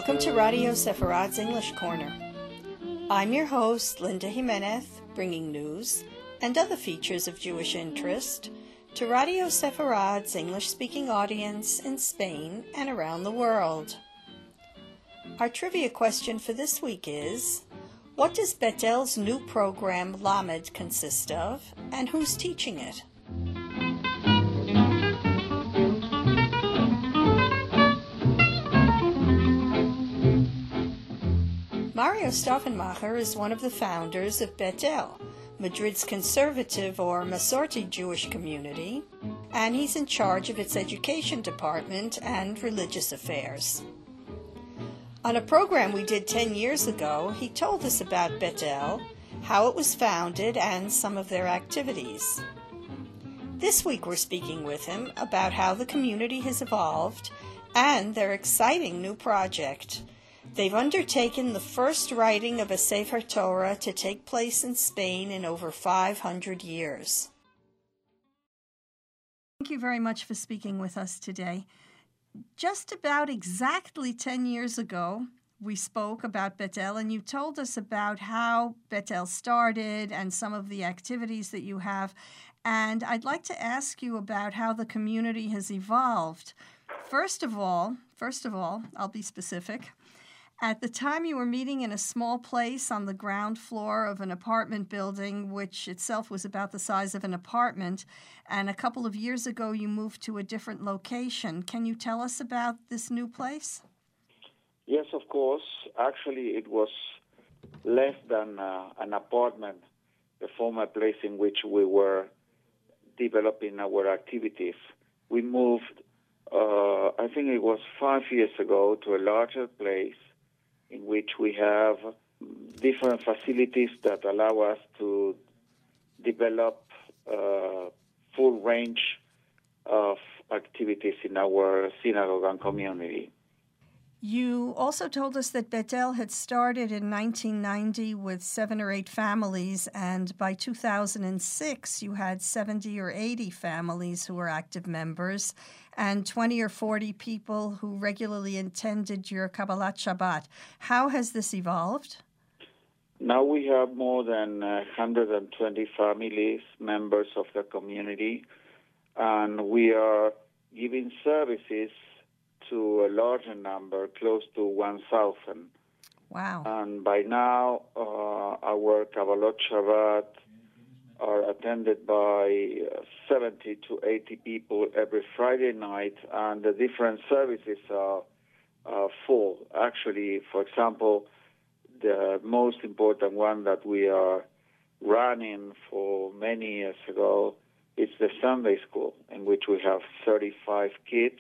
Welcome to Radio Sepharad's English Corner. I'm your host, Linda Jimenez, bringing news and other features of Jewish interest to Radio Sepharad's English-speaking audience in Spain and around the world. Our trivia question for this week is, what does Bet-El's new program Lamed consist of, and who's teaching it? Mario Staufenmacher is one of the founders of Bet-El, Madrid's conservative or Masorti Jewish community, and he's in charge of its education department and religious affairs. On a program we did 10 years ago, he told us about Bet-El, how it was founded, and some of their activities. This week we're speaking with him about how the community has evolved and their exciting new project. They've undertaken the first writing of a Sefer Torah to take place in Spain in over 500 years. Thank you very much for speaking with us today. Just about exactly 10 years ago, we spoke about Bet-El, and you told us about how Bet-El started and some of the activities that you have. And I'd like to ask you about how the community has evolved. First of all, I'll be specific. At the time, you were meeting in a small place on the ground floor of an apartment building, which itself was about the size of an apartment, and a couple of years ago, you moved to a different location. Can you tell us about this new place? Yes, of course. Actually, it was less than an apartment, the former place in which we were developing our activities. We moved, I think it was 5 years ago, to a larger place in which we have different facilities that allow us to develop a full range of activities in our synagogue and community. You also told us that Bet-El had started in 1990 with 7 or 8 families, and by 2006 you had 70 or 80 families who were active members and 20 or 40 people who regularly attended your Kabbalat Shabbat. How has this evolved? Now we have more than 120 families, members of the community, and we are giving services to a larger number, close to 1,000. Wow. And by now, our Kabbalat Shabbat are attended by 70 to 80 people every Friday night, and the different services are full. Actually, for example, the most important one that we are running for many years ago is the Sunday school, in which we have 35 kids.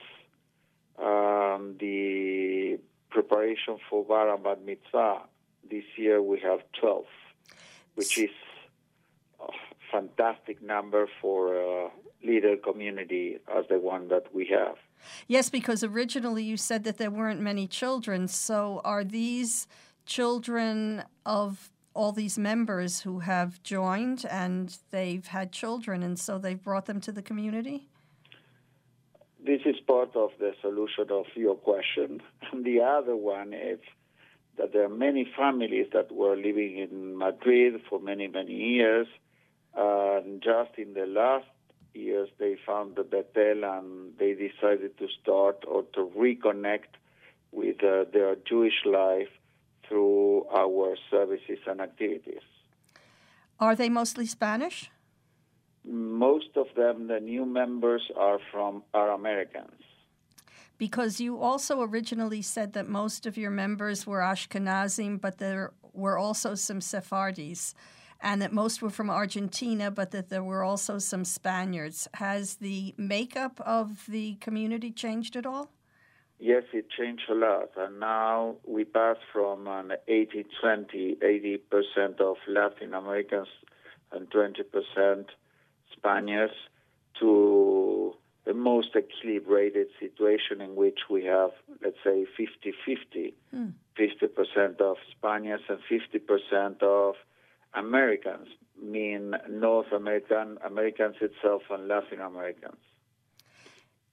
The preparation for Bar and Bat Mitzvah, this year we have 12, which is a fantastic number for a little community as the one that we have. Yes, because originally you said that there weren't many children. So are these children of all these members who have joined and they've had children, and so they've brought them to the community? This is part of the solution of your question. And the other one is that there are many families that were living in Madrid for many, many years. And just in the last years, they found the Bet-El and they decided to start or to reconnect with their Jewish life through our services and activities. Are they mostly Spanish? Most of them, the new members, are Americans. Because you also originally said that most of your members were Ashkenazim, but there were also some Sephardis, and that most were from Argentina, but that there were also some Spaniards. Has the makeup of the community changed at all? Yes, it changed a lot. And now we pass from an 80-20, 80% of Latin Americans and 20% Spaniards, to the most equilibrated situation in which we have, let's say, 50-50, 50% of Spaniards and 50% of Americans, mean North Americans itself and Latin Americans.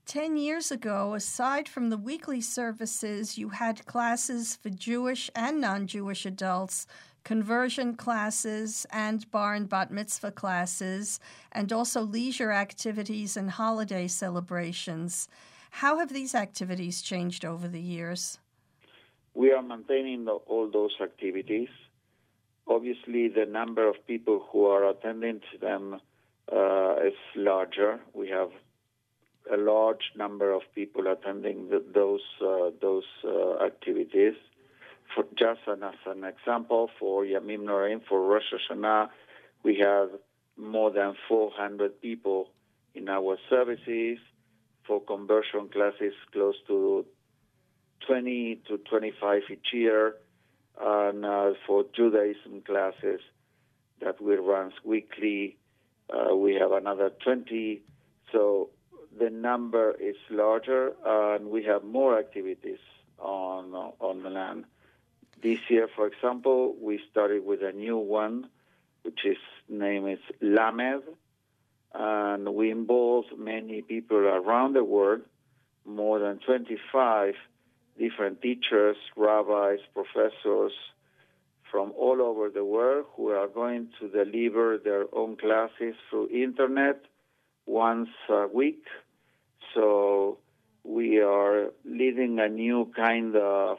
10 years ago, aside from the weekly services, you had classes for Jewish and non-Jewish adults, conversion classes and bar and bat mitzvah classes, and also leisure activities and holiday celebrations. How have these activities changed over the years? We are maintaining all those activities. Obviously, the number of people who are attending to them is larger. We have a large number of people attending those activities. For just as an example, for Yamim Noraim, for Rosh Hashanah, we have more than 400 people in our services. For conversion classes, close to 20 to 25 each year. And for Judaism classes that we run weekly, we have another 20. So the number is larger, and we have more activities on the land. This year, for example, we started with a new one, which name is Lamed, and we involve many people around the world, more than 25 different teachers, rabbis, professors from all over the world who are going to deliver their own classes through internet once a week. So we are leading a new kind of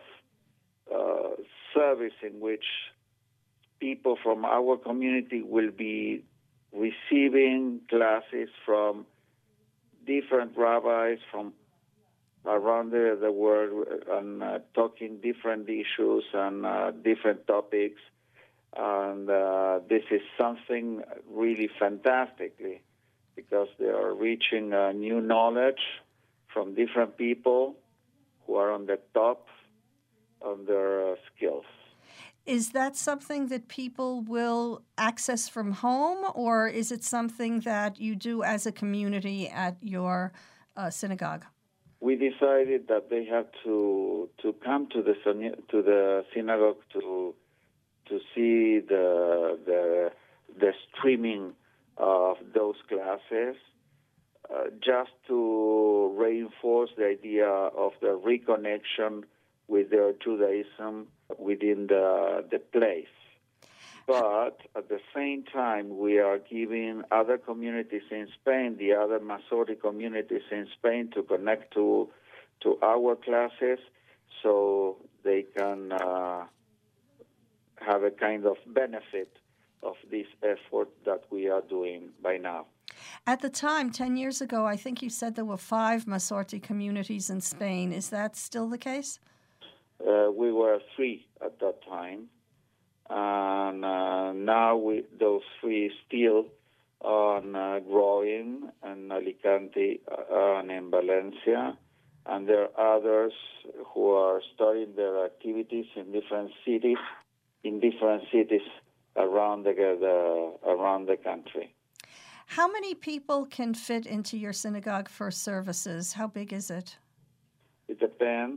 service in which people from our community will be receiving classes from different rabbis from around the world and talking different issues and different topics. And this is something really fantastically, because they are reaching new knowledge from different people who are on the top of their skills. Is that something that people will access from home, or is it something that you do as a community at your synagogue? We decided that they have to come to the synagogue to see the streaming of those classes, just to reinforce the idea of the reconnection with their Judaism within the place. But at the same time, we are giving other communities in Spain, the other Masorti communities in Spain, to connect to our classes so they can have a kind of benefit of this effort that we are doing by now. At the time, 10 years ago, I think you said there were 5 Masorti communities in Spain. Is that still the case? We were 3 at that time. And now those 3 still are growing in Alicante and in Valencia. And there are others who are starting their activities in different cities around the country. How many people can fit into your synagogue for services? How big is it? It depends.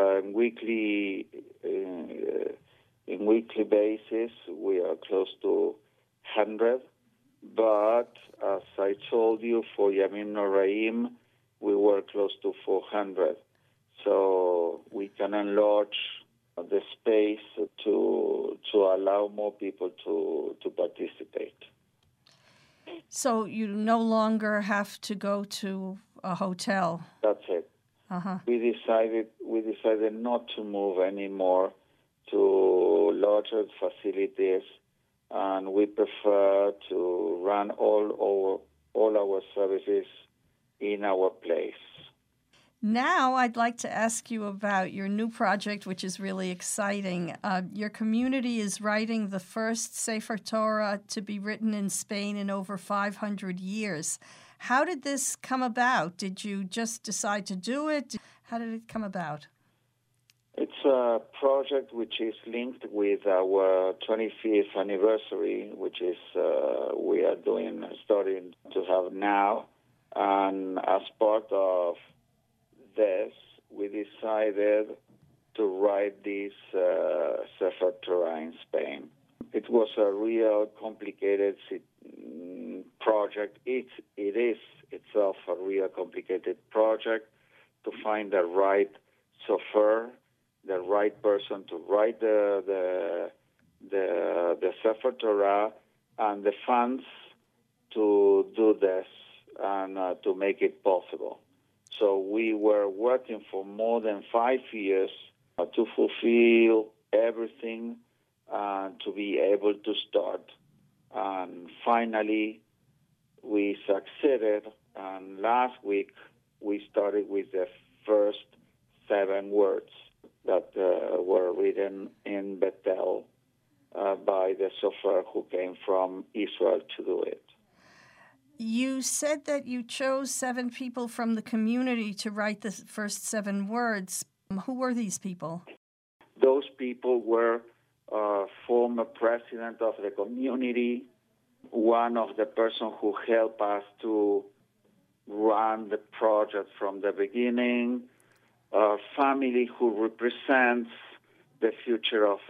In weekly basis, we are close to 100. But as I told you, for Yamim Noraim, we were close to 400. So we can enlarge the space to allow more people to participate. So you no longer have to go to a hotel? That's it. Uh-huh. We decided not to move anymore to larger facilities, and we prefer to run all our services in our place. Now I'd like to ask you about your new project, which is really exciting. Your community is writing the first Sefer Torah to be written in Spain in over 500 years. How did this come about? Did you just decide to do it? How did it come about? It's a project which is linked with our 25th anniversary, which is we are starting to have now. And as part of this, we decided to write this Sefer Torah in Spain. It was a real complicated project. It is itself a real complicated project to find the right sofer, the right person to write the Sefer Torah, and the funds to do this and to make it possible. So we were working for more than 5 years to fulfill everything and to be able to start. And finally, we succeeded. And last week, we started with the first 7 words that were written in Bethel by the sofer who came from Israel to do it. You said that you chose 7 people from the community to write the first 7 words. Who were these people? Those people were former president of the community, one of the person who helped us to run the project from the beginning, a family who represents the future of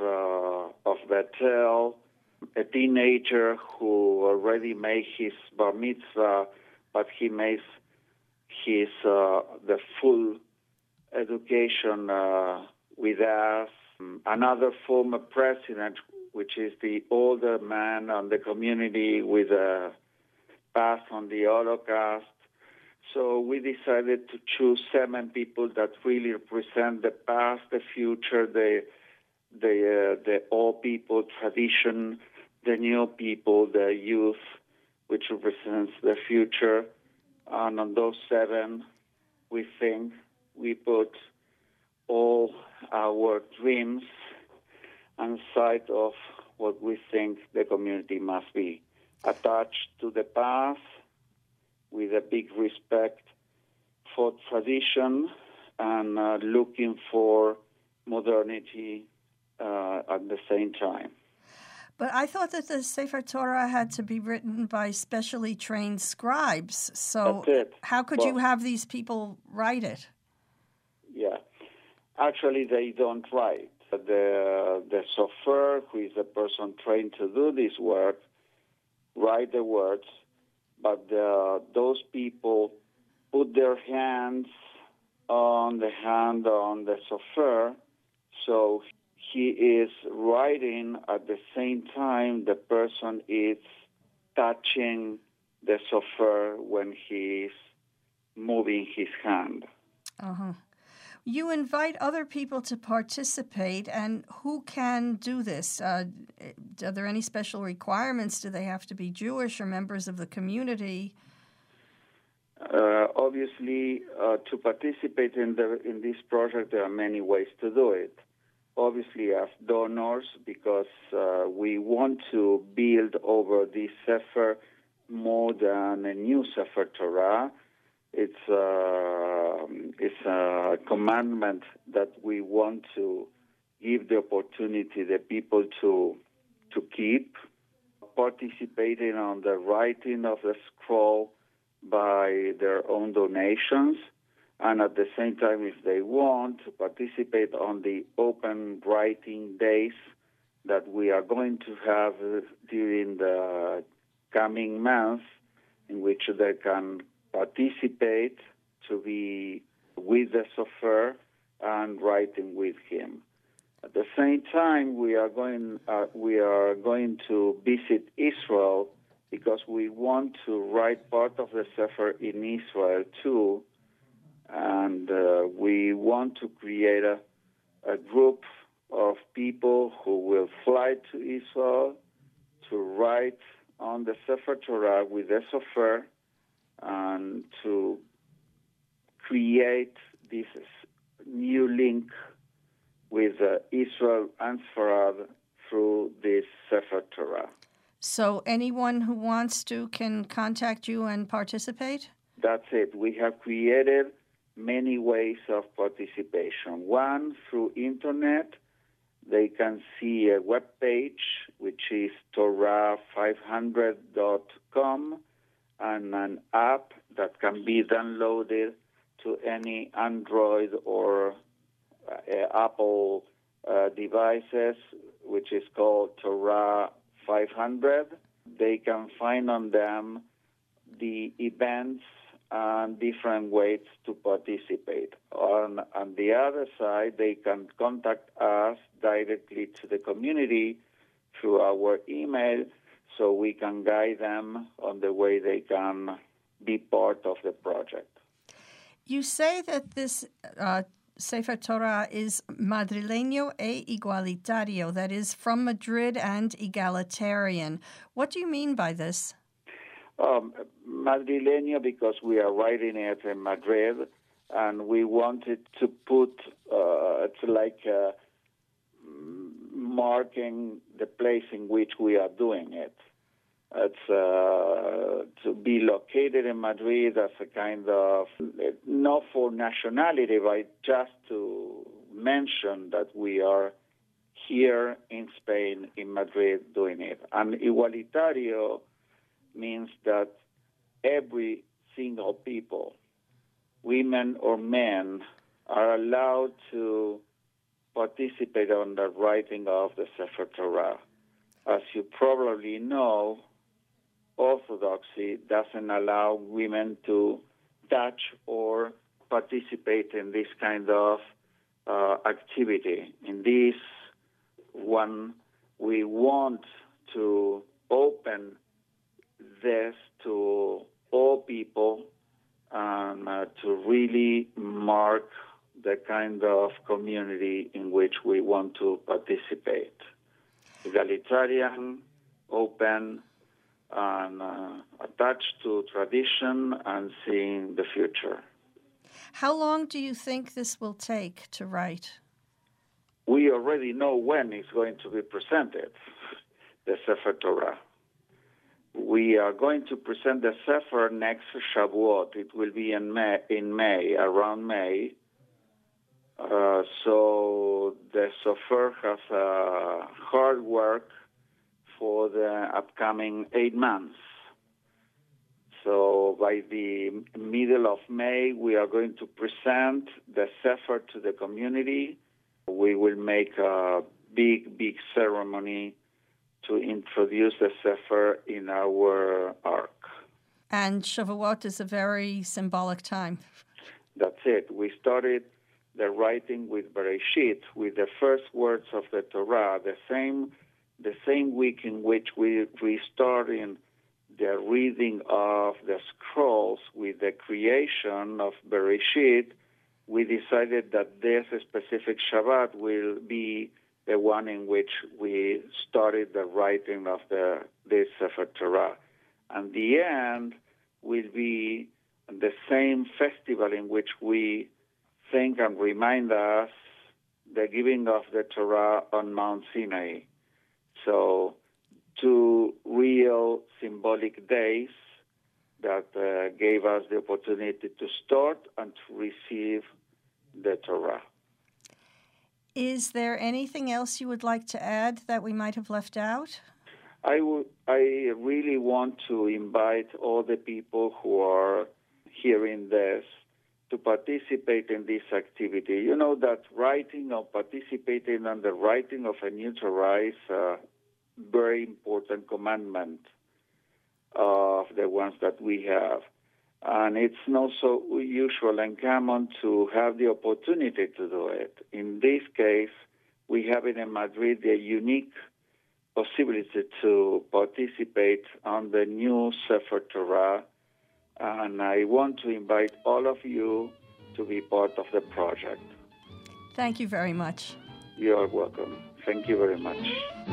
Bethel, a teenager who already made his bar mitzvah, but he makes his the full education with us. Another former president, which is the older man on the community with a past on the Holocaust. So we decided to choose 7 people that really represent the past, the future, the old people, tradition, the new people, the youth, which represents the future. And on those 7, we think we put all our dreams and sight of what we think the community must be. Attached to the past with a big respect for tradition and looking for modernity at the same time. But I thought that the Sefer Torah had to be written by specially trained scribes. So how could you have these people write it? Yeah. Actually, they don't write. The sofer, who is the person trained to do this work, write the words, but those people put their hands on the sofer, so he is writing at the same time the person is touching the sofer when he is moving his hand. Uh-huh. You invite other people to participate, and who can do this? Are there any special requirements? Do they have to be Jewish or members of the community? Obviously, to participate in this project, there are many ways to do it. Obviously, as donors, because we want to build over this Sefer more than a new Sefer Torah. It's a commandment that we want to give the opportunity the people to keep participating on the writing of the scroll by their own donations, and at the same time, if they want, to participate on the open writing days that we are going to have during the coming months, in which they can participate to be with the sofer and writing with him. At the same time, we are going to visit Israel because we want to write part of the Sefer in Israel too, and we want to create a group of people who will fly to Israel to write on the Sefer Torah with the sofer and to create this new link with Israel and Sfarad through this Sefer Torah. So anyone who wants to can contact you and participate? That's it. We have created many ways of participation. One, through internet. They can see a web page, which is Torah500.com, and an app that can be downloaded to any Android or Apple devices, which is called Torah 500. They can find on them the events and different ways to participate. On the other side, they can contact us directly to the community through our email, so we can guide them on the way they can be part of the project. You say that this Sefer Torah is madrileño e igualitario, that is, from Madrid and egalitarian. What do you mean by this? Madrileño because we are writing it in Madrid, and we wanted to put, it's like marking the place in which we are doing it. It's to be located in Madrid as a kind of, not for nationality, but just to mention that we are here in Spain, in Madrid, doing it. And igualitario means that every single people, women or men, are allowed to participate on the writing of the Sefer Torah. As you probably know, Orthodoxy doesn't allow women to touch or participate in this kind of activity. In this one, we want to open this to all people and to really mark the kind of community in which we want to participate. Egalitarian, open, and attached to tradition and seeing the future. How long do you think this will take to write? We already know when it's going to be presented, the Sefer Torah. We are going to present the Sefer next Shavuot. It will be in May, around May. So the Sofer has hard work for the upcoming 8 months. So by the middle of May, we are going to present the Sefer to the community. We will make a big ceremony to introduce the Sefer in our Ark. And Shavuot is a very symbolic time. That's it. We started the writing with Bereshit, with the first words of the Torah, the same week in which we restarted the reading of the scrolls with the creation of Bereshit. We decided that this specific Shabbat will be the one in which we started the writing of this Sefer Torah. And the end will be the same festival in which we think and remind us the giving of the Torah on Mount Sinai. So 2 real symbolic days that gave us the opportunity to start and to receive the Torah. Is there anything else you would like to add that we might have left out? I really want to invite all the people who are hearing this to participate in this activity. You know that writing or participating in the writing of a new Torah is a very important commandment of the ones that we have. And it's not so usual and common to have the opportunity to do it. In this case, we have in Madrid a unique possibility to participate on the new Sefer Torah. And I want to invite all of you to be part of the project. Thank you very much. You're welcome. Thank you very much.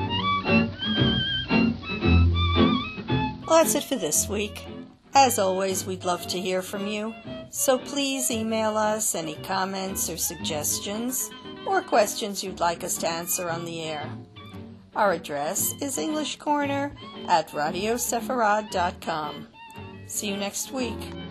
Well, that's it for this week. As always, we'd love to hear from you, so please email us any comments or suggestions or questions you'd like us to answer on the air. Our address is englishcorner@radiosefarad.com. See you next week.